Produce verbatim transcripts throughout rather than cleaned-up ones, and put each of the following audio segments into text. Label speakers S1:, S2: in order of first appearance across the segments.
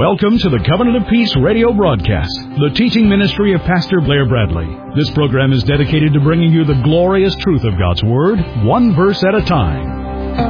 S1: Welcome to the Covenant of Peace radio broadcast, the teaching ministry of Pastor Blair Bradley. This program is dedicated to bringing you the glorious truth of God's Word, one verse at a time.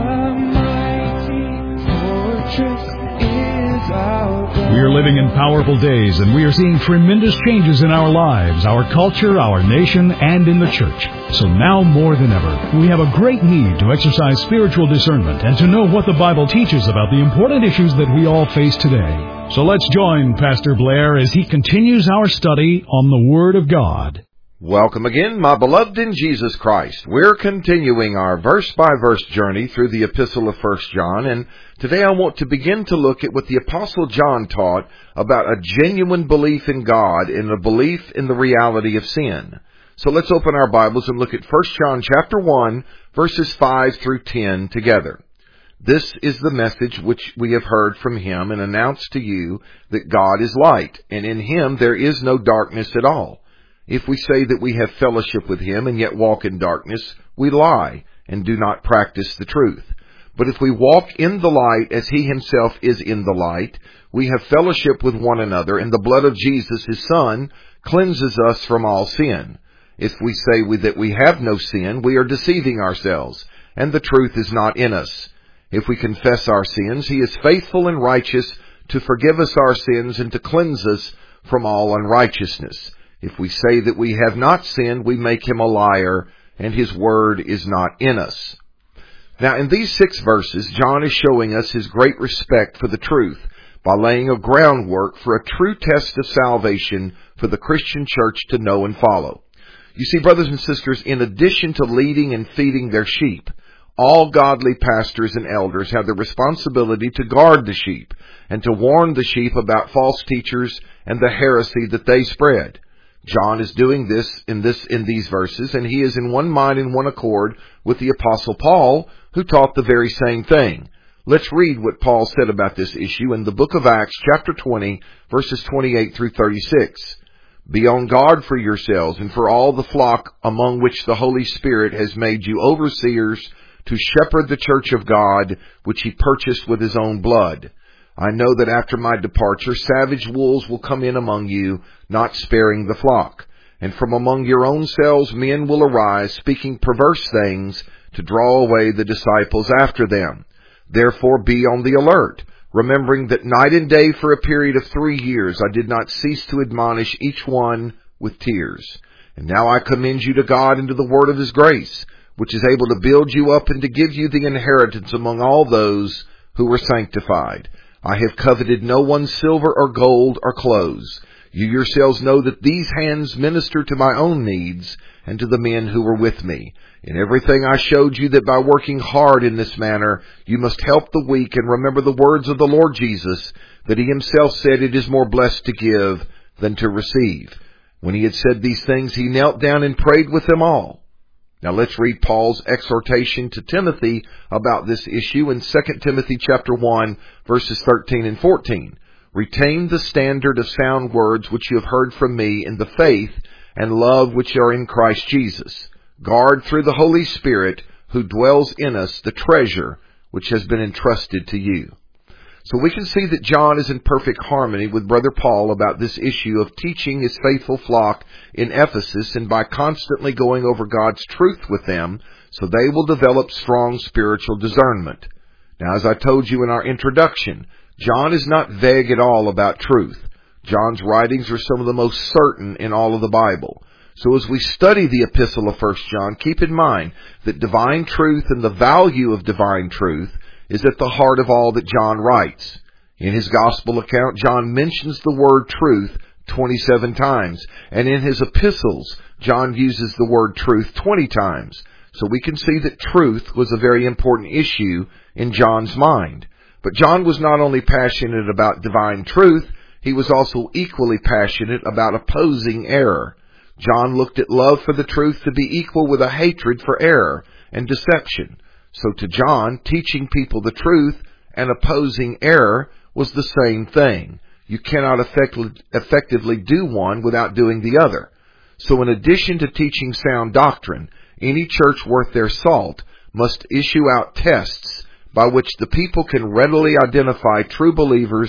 S1: We are living in powerful days, and we are seeing tremendous changes in our lives, our culture, our nation, and in the church. So now more than ever, we have a great need to exercise spiritual discernment and to know what the Bible teaches about the important issues that we all face today. So let's join Pastor Blair as he continues our study on the Word of God.
S2: Welcome again, my beloved in Jesus Christ. We're continuing our verse-by-verse journey through the Epistle of First John, and today I want to begin to look at what the Apostle John taught about a genuine belief in God and a belief in the reality of sin. So let's open our Bibles and look at First John chapter one, verses five through ten together. This is the message which we have heard from him and announced to you, that God is light, and in him there is no darkness at all. If we say that we have fellowship with him and yet walk in darkness, we lie and do not practice the truth. But if we walk in the light as he himself is in the light, we have fellowship with one another, and the blood of Jesus, his Son, cleanses us from all sin. If we say we, that we have no sin, we are deceiving ourselves, and the truth is not in us. If we confess our sins, he is faithful and righteous to forgive us our sins and to cleanse us from all unrighteousness. If we say that we have not sinned, we make him a liar, and his word is not in us. Now, in these six verses, John is showing us his great respect for the truth by laying a groundwork for a true test of salvation for the Christian church to know and follow. You see, brothers and sisters, in addition to leading and feeding their sheep, all godly pastors and elders have the responsibility to guard the sheep and to warn the sheep about false teachers and the heresy that they spread. John is doing this in this in these verses, and he is in one mind and one accord with the Apostle Paul, who taught the very same thing. Let's read what Paul said about this issue in the book of Acts, chapter twenty, verses twenty-eight through thirty-six. Be on guard for yourselves and for all the flock among which the Holy Spirit has made you overseers to shepherd the church of God, which he purchased with his own blood. I know that after my departure, savage wolves will come in among you, not sparing the flock. And from among your own selves men will arise, speaking perverse things, to draw away the disciples after them. Therefore be on the alert, remembering that night and day for a period of three years I did not cease to admonish each one with tears. And now I commend you to God and to the word of his grace, which is able to build you up and to give you the inheritance among all those who were sanctified. I have coveted no one's silver or gold or clothes. You yourselves know that these hands minister to my own needs and to the men who were with me. In everything I showed you that by working hard in this manner, you must help the weak and remember the words of the Lord Jesus, that he himself said, it is more blessed to give than to receive. When he had said these things, he knelt down and prayed with them all. Now let's read Paul's exhortation to Timothy about this issue in Second Timothy chapter one, verses thirteen and fourteen. Retain the standard of sound words which you have heard from me in the faith and love which are in Christ Jesus. Guard through the Holy Spirit who dwells in us the treasure which has been entrusted to you. So we can see that John is in perfect harmony with Brother Paul about this issue of teaching his faithful flock in Ephesus, and by constantly going over God's truth with them, so they will develop strong spiritual discernment. Now, as I told you in our introduction, John is not vague at all about truth. John's writings are some of the most certain in all of the Bible. So as we study the epistle of First John, keep in mind that divine truth and the value of divine truth is at the heart of all that John writes. In his gospel account, John mentions the word truth twenty-seven times, and in his epistles, John uses the word truth twenty times. So we can see that truth was a very important issue in John's mind. But John was not only passionate about divine truth, he was also equally passionate about opposing error. John looked at love for the truth to be equal with a hatred for error and deception. So to John, teaching people the truth and opposing error was the same thing. You cannot effect- effectively do one without doing the other. So in addition to teaching sound doctrine, any church worth their salt must issue out tests by which the people can readily identify true believers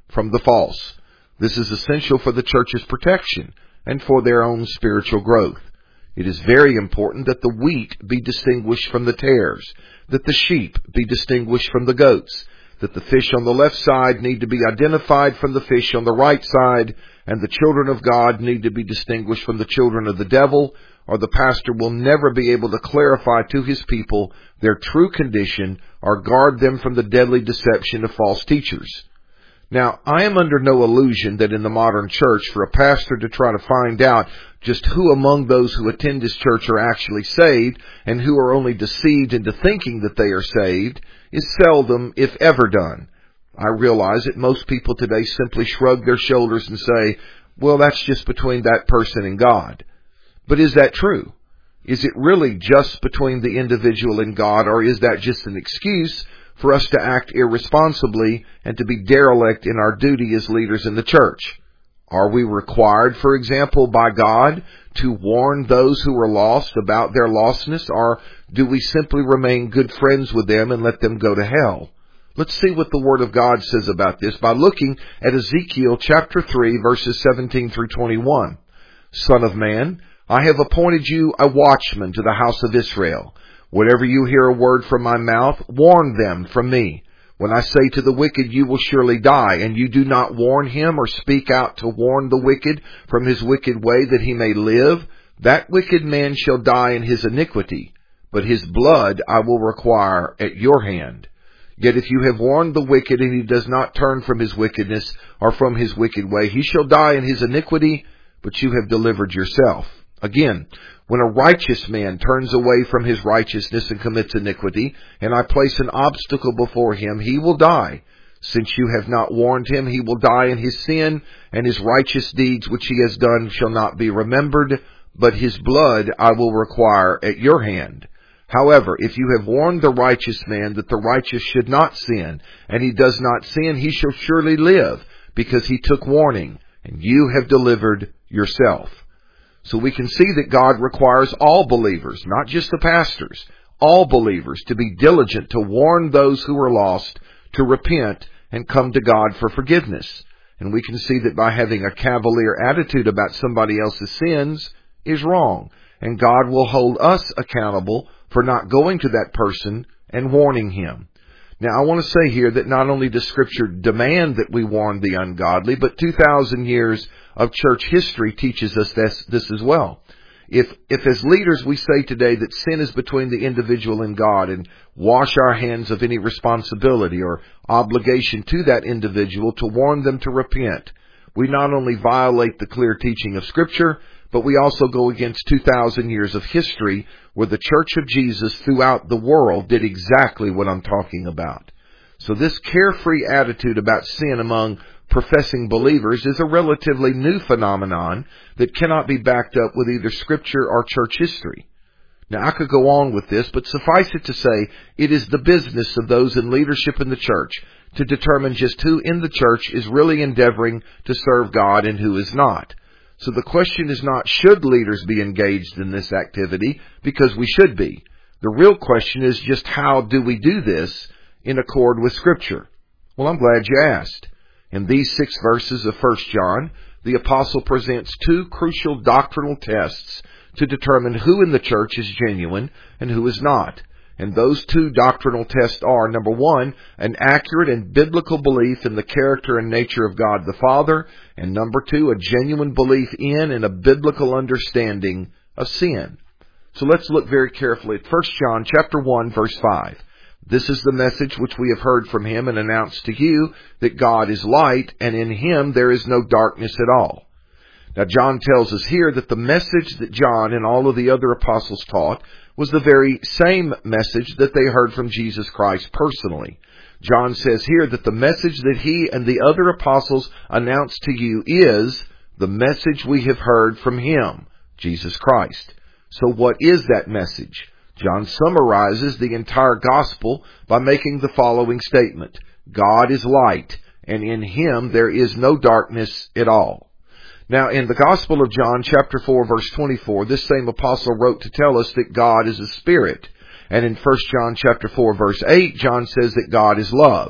S2: from the false. This is essential for the church's protection and for their own spiritual growth. It is very important that the wheat be distinguished from the tares, that the sheep be distinguished from the goats, that the fish on the left side need to be identified from the fish on the right side, and the children of God need to be distinguished from the children of the devil, or the pastor will never be able to clarify to his people their true condition or guard them from the deadly deception of false teachers. Now, I am under no illusion that in the modern church, for a pastor to try to find out just who among those who attend his church are actually saved and who are only deceived into thinking that they are saved is seldom, if ever, done. I realize that most people today simply shrug their shoulders and say, well, that's just between that person and God. But is that true? Is it really just between the individual and God, or is that just an excuse for us to act irresponsibly and to be derelict in our duty as leaders in the church? Are we required, for example, by God to warn those who are lost about their lostness, or do we simply remain good friends with them and let them go to hell? Let's see what the Word of God says about this by looking at Ezekiel chapter three, verses seventeen through twenty-one. Son of man, I have appointed you a watchman to the house of Israel. Whenever you hear a word from my mouth, warn them from me. When I say to the wicked, you will surely die, and you do not warn him or speak out to warn the wicked from his wicked way that he may live, that wicked man shall die in his iniquity, but his blood I will require at your hand. Yet if you have warned the wicked and he does not turn from his wickedness or from his wicked way, he shall die in his iniquity, but you have delivered yourself. Again, when a righteous man turns away from his righteousness and commits iniquity, and I place an obstacle before him, he will die. Since you have not warned him, he will die in his sin, and his righteous deeds which he has done shall not be remembered, but his blood I will require at your hand. However, if you have warned the righteous man that the righteous should not sin, and he does not sin, he shall surely live, because he took warning, and you have delivered yourself. So we can see that God requires all believers, not just the pastors, all believers to be diligent to warn those who are lost, to repent and come to God for forgiveness. And we can see that by having a cavalier attitude about somebody else's sins is wrong. And God will hold us accountable for not going to that person and warning him. Now, I want to say here that not only does Scripture demand that we warn the ungodly, but two thousand years of church history teaches us this, this as well. If, if as leaders we say today that sin is between the individual and God and wash our hands of any responsibility or obligation to that individual to warn them to repent, we not only violate the clear teaching of Scripture, but we also go against two thousand years of history where the Church of Jesus throughout the world did exactly what I'm talking about. So this carefree attitude about sin among professing believers is a relatively new phenomenon that cannot be backed up with either Scripture or church history. Now, I could go on with this, but suffice it to say, it is the business of those in leadership in the church to determine just who in the church is really endeavoring to serve God and who is not. So the question is not, should leaders be engaged in this activity? Because we should be. The real question is just, how do we do this in accord with Scripture? Well, I'm glad you asked. In these six verses of First John, the apostle presents two crucial doctrinal tests to determine who in the church is genuine and who is not. And those two doctrinal tests are, number one, an accurate and biblical belief in the character and nature of God the Father, and number two, a genuine belief in and a biblical understanding of sin. So let's look very carefully at First John chapter one, verse five. This is the message which we have heard from him and announced to you, that God is light, and in him there is no darkness at all. Now, John tells us here that the message that John and all of the other apostles taught was the very same message that they heard from Jesus Christ personally. John says here that the message that he and the other apostles announced to you is the message we have heard from him, Jesus Christ. So what is that message? John summarizes the entire gospel by making the following statement: God is light, and in him there is no darkness at all. Now, in the Gospel of John, chapter four, verse twenty-four, this same apostle wrote to tell us that God is a spirit. And in First John chapter four, verse eight, John says that God is love.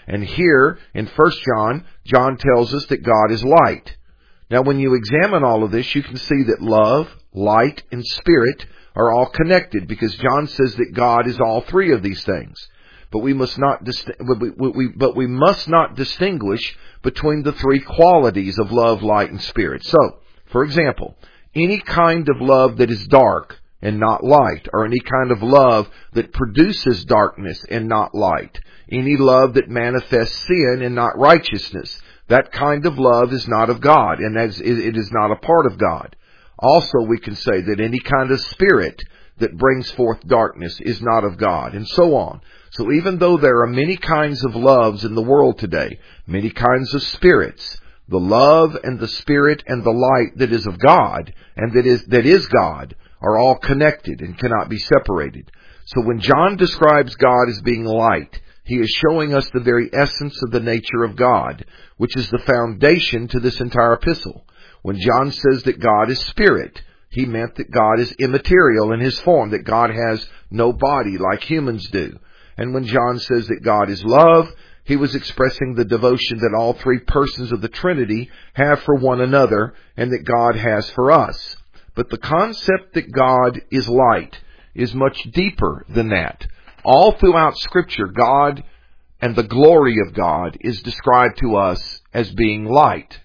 S2: And here in First John, John tells us that God is light. Now when you examine all of this, you can see that love, light, and spirit are all connected, because John says that God is all three of these things. But we must not dist- we, we, we, but we must not distinguish between the three qualities of love, light, and spirit. So, for example, any kind of love that is dark and not light, or any kind of love that produces darkness and not light, any love that manifests sin and not righteousness, that kind of love is not of God, and as it is not a part of God. Also, we can say that any kind of spirit that brings forth darkness is not of God, and so on. So even though there are many kinds of loves in the world today, many kinds of spirits, the love and the spirit and the light that is of God and that is that is God are all connected and cannot be separated. So when John describes God as being light, he is showing us the very essence of the nature of God, which is the foundation to this entire epistle. When John says that God is spirit, he meant that God is immaterial in his form, that God has no body like humans do. And when John says that God is love, he was expressing the devotion that all three persons of the Trinity have for one another and that God has for us. But the concept that God is light is much deeper than that. All throughout Scripture, God and the glory of God is described to us as being light.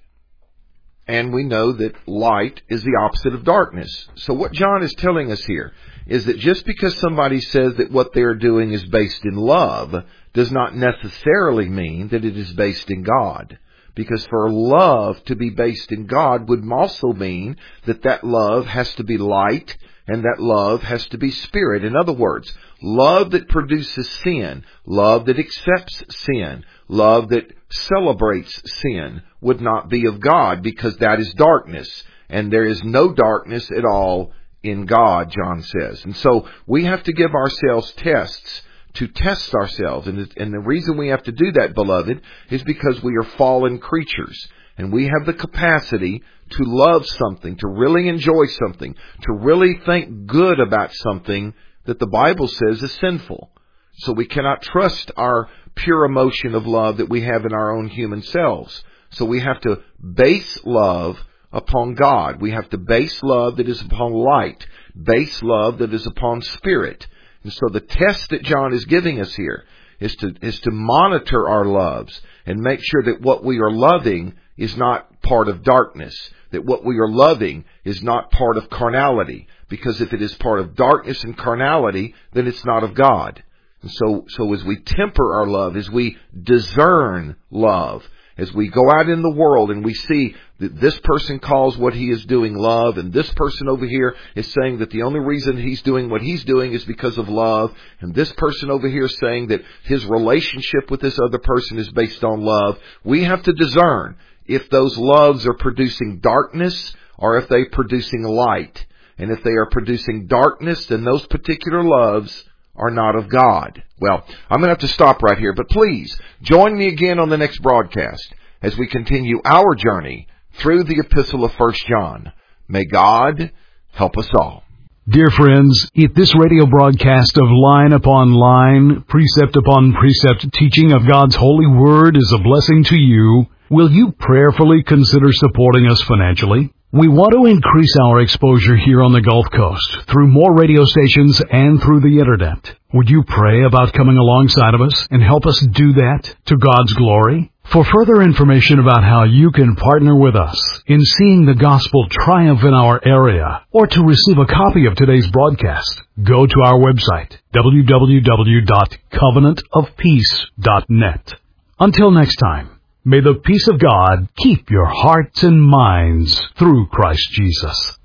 S2: And we know that light is the opposite of darkness. So what John is telling us here is that just because somebody says that what they're doing is based in love does not necessarily mean that it is based in God. Because for love to be based in God would also mean that that love has to be light and that love has to be spirit. In other words, love that produces sin, love that accepts sin, love that celebrates sin would not be of God, because that is darkness. And there is no darkness at all in God, John says. And so we have to give ourselves tests to test ourselves. And, and the reason we have to do that, beloved, is because we are fallen creatures. And we have the capacity to love something, to really enjoy something, to really think good about something that the Bible says is sinful. So we cannot trust our pure emotion of love that we have in our own human selves. So we have to base love upon God. We have to base love that is upon light, base love that is upon spirit. And so the test that John is giving us here is to is to monitor our loves and make sure that what we are loving is not part of darkness, that what we are loving is not part of carnality. Because if it is part of darkness and carnality, then it's not of God. And so, so as we temper our love, as we discern love, as we go out in the world and we see that this person calls what he is doing love, and this person over here is saying that the only reason he's doing what he's doing is because of love, and this person over here is saying that his relationship with this other person is based on love, we have to discern if those loves are producing darkness or if they're producing light. And if they are producing darkness, then those particular loves are not of God. Well, I'm going to have to stop right here, but please join me again on the next broadcast as we continue our journey through the epistle of First John. May God help us all.
S1: Dear friends, if this radio broadcast of line upon line, precept upon precept teaching of God's holy word is a blessing to you, will you prayerfully consider supporting us financially? We want to increase our exposure here on the Gulf Coast through more radio stations and through the Internet. Would you pray about coming alongside of us and help us do that to God's glory? For further information about how you can partner with us in seeing the gospel triumph in our area, or to receive a copy of today's broadcast, go to our website, w w w dot covenant of peace dot net. Until next time, may the peace of God keep your hearts and minds through Christ Jesus.